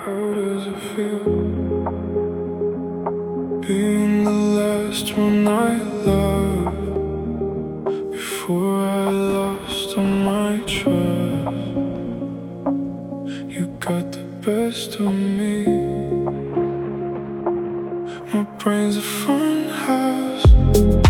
How does it feel being the last one I loved before I lost all my trust? You got the best of me. My brain's a fun house.